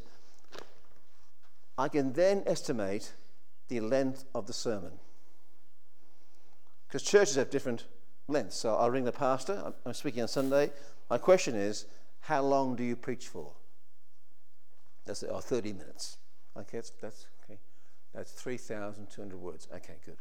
I can then estimate the length of the sermon. Because churches have different lengths. So I'll ring the pastor. I'm, I'm speaking on Sunday. My question is, how long do you preach for? That's oh, thirty minutes. Okay, that's, that's okay. That's three thousand two hundred words. Okay, good.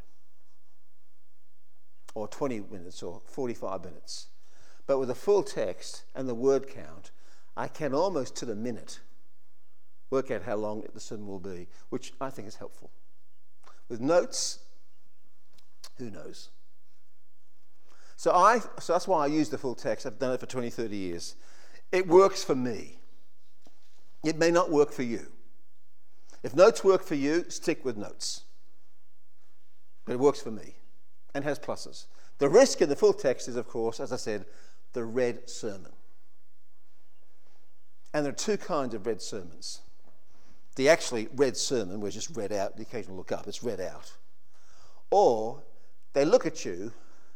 Or twenty minutes or forty-five minutes. But with the full text and the word count, I can almost to the minute work out how long the sermon will be, which I think is helpful. With notes, who knows? So I, so that's why I use the full text. I've done it for twenty, thirty years. It works for me. It may not work for you. If notes work for you, stick with notes. But it works for me and has pluses. The risk in the full text is, of course, as I said, the read sermon. And there are two kinds of read sermons. The actually read sermon, where it's just read out, the occasional look up, it's read out. Or they look at you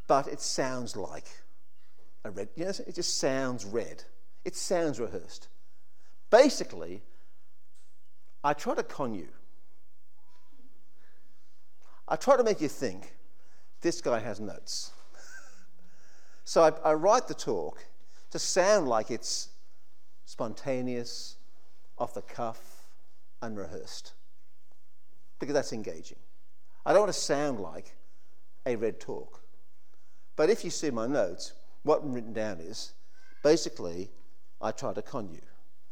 but it sounds like a read. You know, it just sounds read. It sounds rehearsed. Basically, I try to con you. I try to make you think this guy has notes. So I, I write the talk to sound like it's spontaneous, off the cuff, unrehearsed, because that's engaging. I don't want to sound like a read talk. But if you see my notes, what I'm written down is, basically, I try to con you.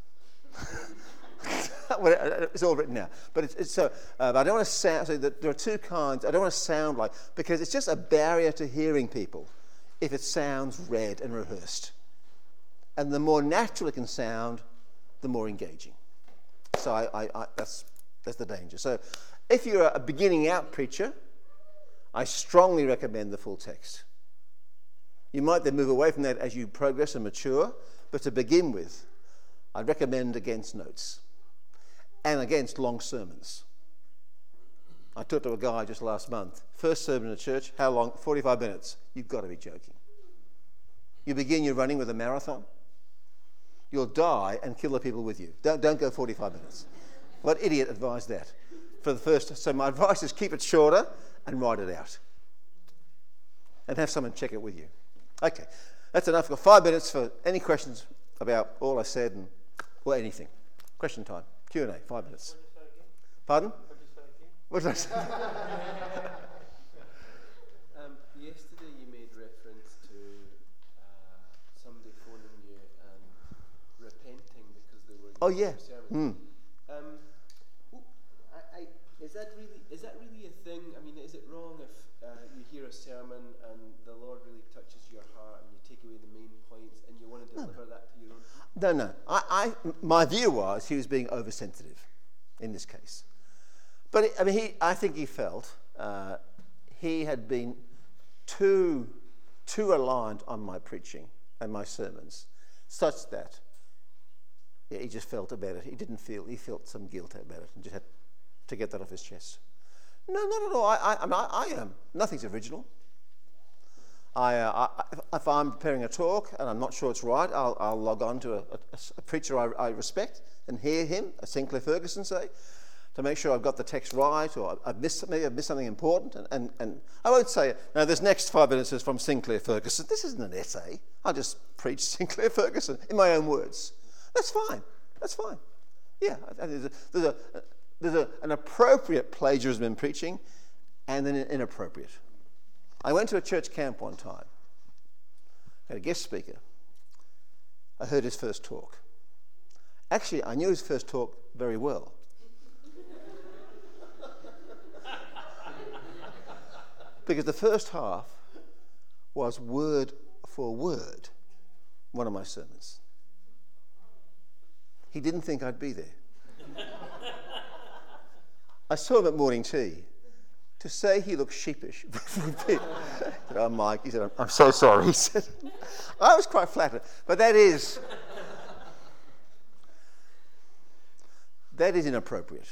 It's all written now. But it's, it's so. Uh, but I don't want to sound. So that there are two kinds. I don't want to sound like, because it's just a barrier to hearing people if it sounds read and rehearsed. And the more natural it can sound, the more engaging. So I, I, I, that's that's the danger. So if you're a beginning out preacher, I strongly recommend the full text. You might then move away from that as you progress and mature, but to begin with, I recommend against notes and against long sermons. I talked to a guy just last month. First sermon in the church, how long? forty-five minutes. You've got to be joking. You begin your running with a marathon, you'll die and kill the people with you. Don't, don't go forty-five minutes. What idiot advised that? For the first, so my advice is keep it shorter and write it out. And have someone check it with you. Okay, that's enough. I've got five minutes for any questions about all I said and or anything. Question time. Q and A, five minutes. Pardon? What did I say? um, yesterday you made reference to uh, somebody phoning you and repenting because they were Oh yeah. sermon. Mm. Um, I, I, is that really is that really a thing? I mean, is it wrong if uh, you hear a sermon and the Lord really touches your heart and you take away the main points and you want to deliver no. that to your own people? No, no. I, I, my view was he was being oversensitive in this case. But, I mean, he, I think he felt uh, he had been too, too aligned on my preaching and my sermons, such that yeah, he just felt about it. He didn't feel, he felt some guilt about it and just had to get that off his chest. No, not at all. I, I, I, mean, I, I am. Nothing's original. I, uh, I, if I'm preparing a talk and I'm not sure it's right, I'll, I'll log on to a, a, a preacher I, I respect and hear him, a Sinclair Ferguson, say, to make sure I've got the text right, or I've missed, maybe I've missed something important. And, and, and I won't say, no, this next five minutes is from Sinclair Ferguson. This isn't an essay. I'll just preach Sinclair Ferguson in my own words. That's fine. That's fine. Yeah, there's, a, there's, a, there's a, an appropriate plagiarism in preaching and then an inappropriate. I went to a church camp one time. I had a guest speaker. I heard his first talk. Actually, I knew his first talk very well. Because the first half was word for word one of my sermons. He didn't think I'd be there. I saw him at morning tea. To say he looked sheepish would be, oh, Mike, he said, I'm, I'm so sorry. He said, I was quite flattered. But that is, that is inappropriate.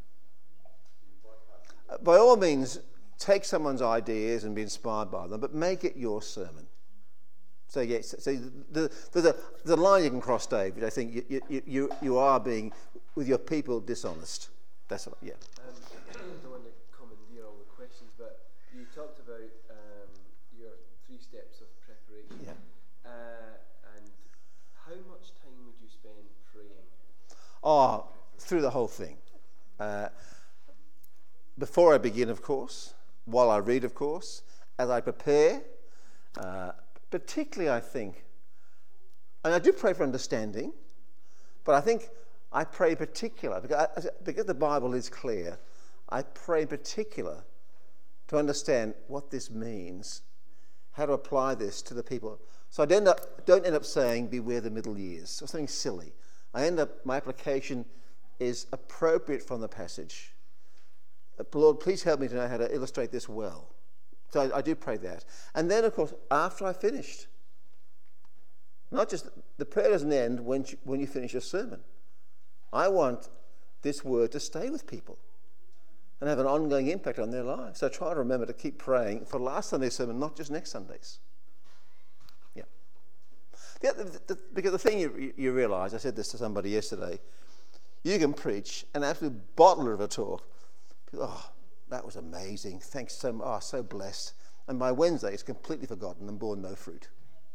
Uh, by all means, take someone's ideas and be inspired by them, but make it your sermon. So yes, so the, there's, a, there's a line you can cross, David. I think you, you, you, you are being, with your people, dishonest. That's what, yeah. Um, I don't want to commandeer all the questions, but you talked about um, your three steps of preparation. Yeah. Uh, and how much time would you spend praying? Oh, through the whole thing. Uh, before I begin, of course, while I read, of course, as I prepare, uh, particularly I think, and I do pray for understanding, but I think I pray in particular, because, I, because the Bible is clear, I pray in particular to understand what this means, how to apply this to the people. So I don't, up, don't end up saying, beware the middle years, or something silly. I end up, my application is appropriate from the passage. Uh, Lord, please help me to know how to illustrate this well. So I, I do pray that. And then, of course, after I finished, not just, the prayer doesn't end when you, when you finish your sermon. I want this word to stay with people. and have an ongoing impact on their lives. So try to remember to keep praying for last Sunday's sermon, not just next Sundays. Yeah. The, the, the, because the thing you, you realise, I said this to somebody yesterday, you can preach an absolute bottler of a talk. People, oh, that was amazing. Thanks so much. Oh, so blessed. And by Wednesday, it's completely forgotten and borne no fruit.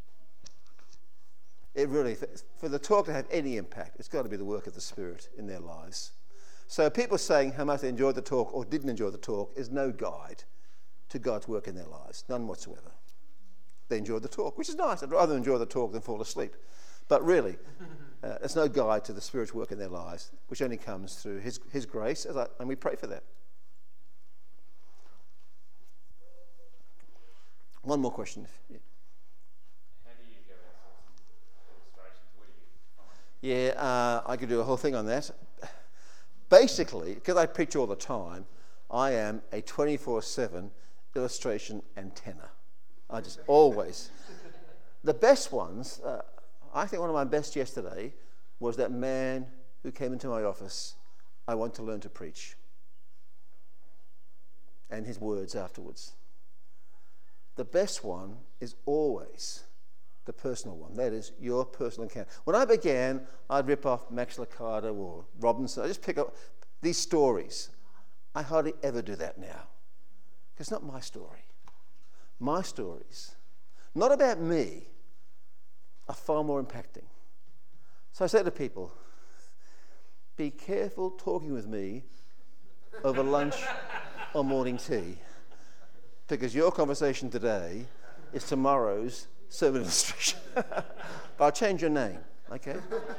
It really, for the talk to have any impact, it's got to be the work of the Spirit in their lives. So people saying how much they enjoyed the talk or didn't enjoy the talk is no guide to God's work in their lives, none whatsoever. They enjoyed the talk, which is nice. I'd rather enjoy the talk than fall asleep. But really, uh, it's no guide to the Spirit's work in their lives, which only comes through His, his grace, as I, and we pray for that. One more question. Yeah. How do you go about sourcing illustrations? Where do you find Yeah, uh, I could do a whole thing on that. Basically, because I preach all the time, I am a twenty-four seven illustration antenna. I just always. The best ones, uh, I think one of my best yesterday was that man who came into my office, I want to learn to preach. And his words afterwards. The best one is always the personal one. That is your personal encounter. When I began, I'd rip off Max Lucado or Robinson. I just pick up these stories. I hardly ever do that now. It's not my story. My stories, not about me, are far more impacting. So I say to people, be careful talking with me over lunch or morning tea, because your conversation today is tomorrow's sermon illustration. But I'll change your name, okay?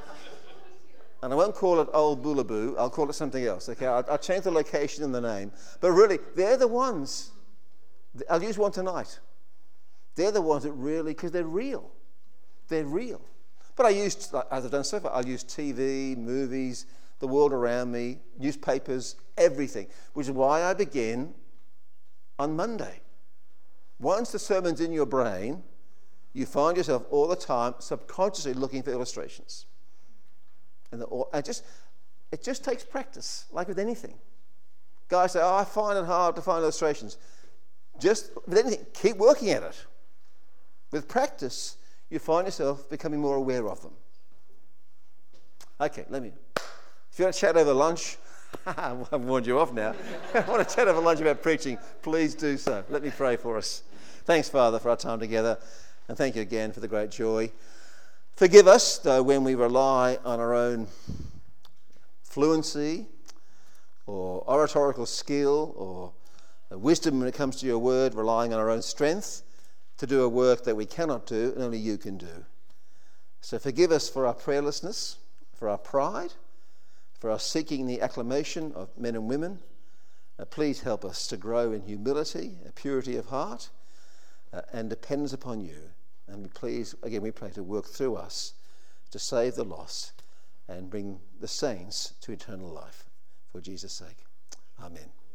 And I won't call it Old Boolaboo, I'll call it something else, okay? I'll, I'll change the location and the name. But really, they're the ones, I'll use one tonight. They're the ones that really, because they're real. They're real. But I used, as I've done so far, I'll use T V, movies, the world around me, newspapers, everything, which is why I begin on Monday. Once the sermon's in your brain, you find yourself all the time subconsciously looking for illustrations. And the, it, just, it just takes practice, like with anything. Guys say, oh, I find it hard to find illustrations. Just, with anything, keep working at it. With practice, you find yourself becoming more aware of them. Okay, let me... If you want to chat over lunch, I've warned you off now. If you want to chat over lunch about preaching, please do so. Let me pray for us. Thanks, Father, for our time together. And thank you again for the great joy. Forgive us, though, when we rely on our own fluency or oratorical skill or wisdom when it comes to your word, relying on our own strength to do a work that we cannot do and only you can do. So forgive us for our prayerlessness, for our pride, for our seeking the acclamation of men and women. Uh, please help us to grow in humility, a purity of heart, uh, and dependence upon you. And we please, again, we pray to work through us to save the lost and bring the saints to eternal life. For Jesus' sake. Amen.